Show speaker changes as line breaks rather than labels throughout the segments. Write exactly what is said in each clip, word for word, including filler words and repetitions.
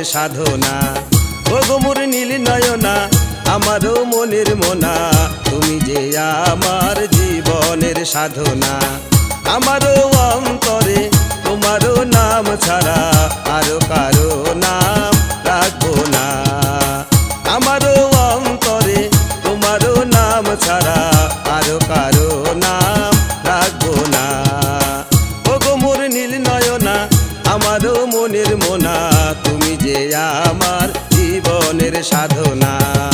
সাধনা। ওগো মোর নীল নয়না আমারও মনের মোনা, তুমি যে আমার জীবনের সাধনা। আমারও অন্তরে তোমারও নাম ছাড়া আরো কারো নাম রাখবো না। আমারও অন্তরে তোমারও নাম ছাড়া আরো কারো নাম রাখবো না। ওগো মোর নীল নয়না আমারও মনের মোনা, তুমি যে আমার জীবনের সাধনা।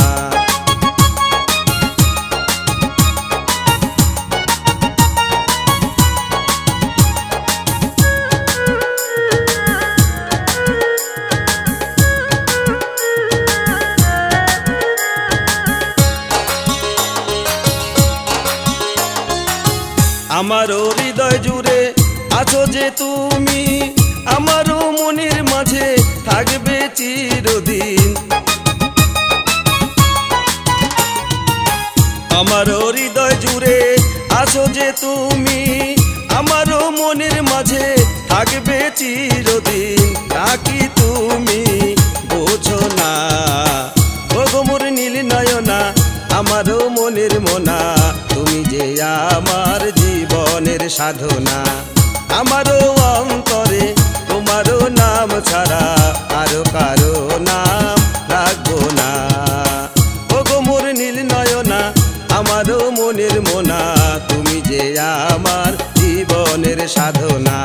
আমারও হৃদয় জুড়ে আছো যে তুমি, আমারও মনের মাঝে থাকবে চিরদিন। আমারও হৃদয় জুড়ে আছো যে তুমি, আমারও মনের মাঝে থাকবে চিরদিন। নাকি তুমি বোঝো না ওগো মোর নীল নয়না আমারও মনের মোনা, তুমি যে আমার জীবনের সাধনা। আমারও অন্তরে তোমারও নাম ছাড়া আরো কারো নাম রাখবো না। ওগো মোর নীল নয়না আমারও মনের মোনা, তুমি যে আমার জীবনের সাধনা।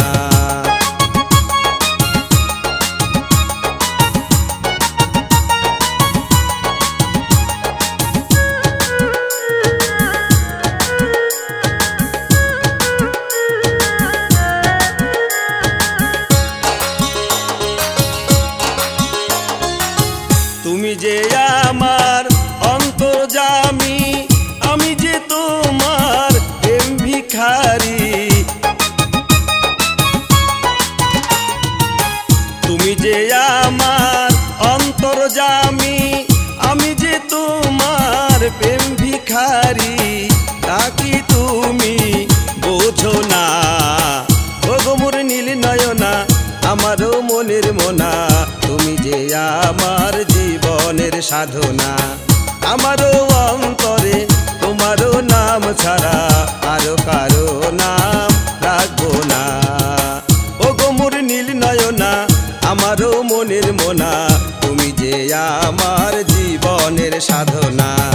তুমি যে আমার অন্তর্যামী, আমি যে তোমার প্রেম ভিখারি। তুমি যে আমার অন্তর্যামী, আমি যে তোমার প্রেম ভিখারি। নাকি তুমি বোঝো না ওগো মোর নীল নয়না আমারও মনের মোনা, তুমি যে আমার জীবনের সাধনা। আমারও অন্তরে তোমারও নাম ছাড়া আরো কারো নাম রাখবো না। ওগো মোর নীল নয়না আমারও মনের মোনা, তুমি যে আমার জীবনের সাধনা।